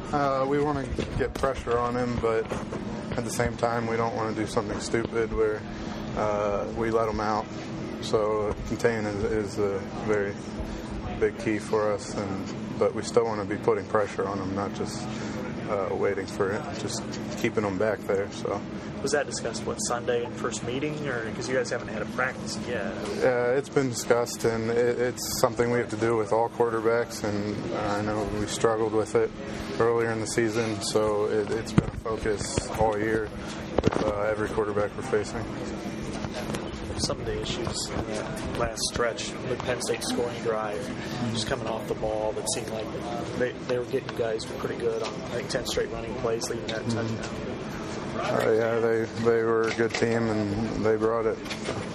We want to get pressure on him, but at the same time, we don't want to do something stupid where we let him out. So contain is a very big key for us, but we still want to be putting pressure on him, not just waiting for it, just keeping him back there. So. Was that discussed, Sunday in first meeting, or because you guys haven't had a practice yet? It's been discussed, and it's something we have to do with all quarterbacks, and I know we struggled with it earlier in the season, so it's been a focus all year with every quarterback we're facing. Some of the issues in that last stretch, the Penn State scoring drive, just coming off the ball, that seemed like they were getting you guys pretty good on, I think, 10 straight running plays, leading that touchdown. Yeah, they were a good team, and they brought it.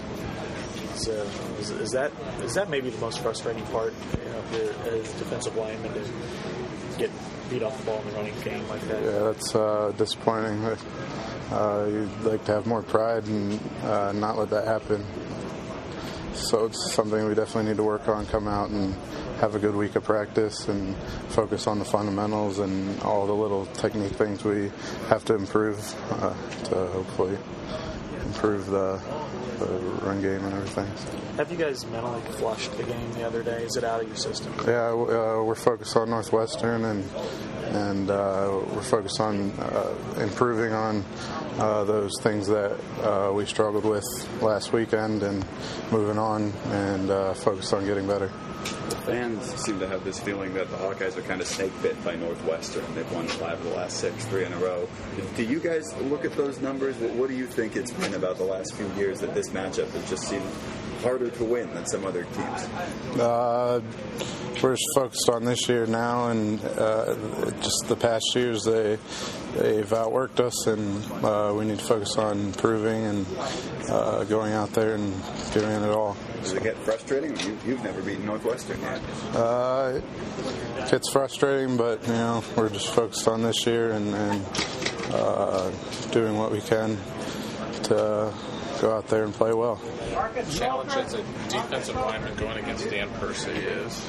Is that maybe the most frustrating part, as defensive lineman, to get beat off the ball in the running game like that? Yeah, that's disappointing. You'd like to have more pride and not let that happen. So it's something we definitely need to work on, come out and have a good week of practice and focus on the fundamentals and all the little technique things we have to improve to hopefully improve the run game and everything. Have you guys mentally flushed the game the other day? Is it out of your system? Yeah, we're focused on Northwestern and we're focused on improving on those things that we struggled with last weekend and moving on and focus on getting better. The fans seem to have this feeling that the Hawkeyes are kind of snake bit by Northwestern. They've won 5 of the last 6, 3 in a row. Do you guys look at those numbers? What do you think it's been about the last few years that this matchup has just seemed harder to win than some other teams? We're just focused on this year now, and just the past years they've outworked us, and we need to focus on improving and going out there and giving it all. Does it get frustrating? You've never beaten Northwestern yet. It gets frustrating, but we're just focused on this year and doing what we can to go out there and play well. The challenge as a defensive lineman going against Dan Percy is?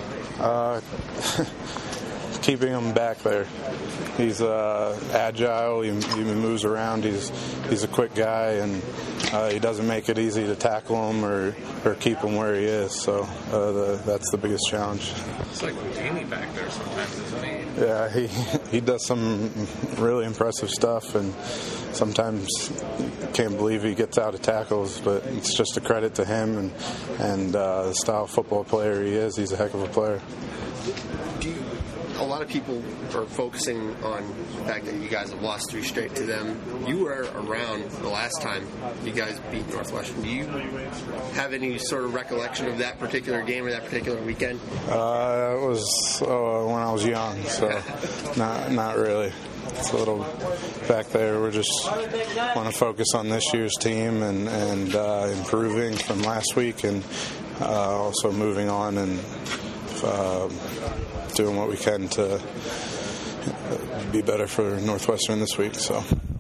Keeping him back there. He's agile. He moves around. He's a quick guy, and he doesn't make it easy to tackle him or keep him where he is. So that's the biggest challenge. It's like Houdini back there sometimes, isn't he? Yeah, he does some really impressive stuff, and sometimes can't believe he gets out of tackles, but it's just a credit to him and the style of football player he is. He's a heck of a player. A lot of people are focusing on the fact that you guys have lost 3 straight to them. You were around the last time you guys beat Northwestern. Do you have any sort of recollection of that particular game or that particular weekend? It was when I was young, so not really. It's a little back there. We just want to focus on this year's team and improving from last week, and also moving on and doing what we can to be better for Northwestern this week. So.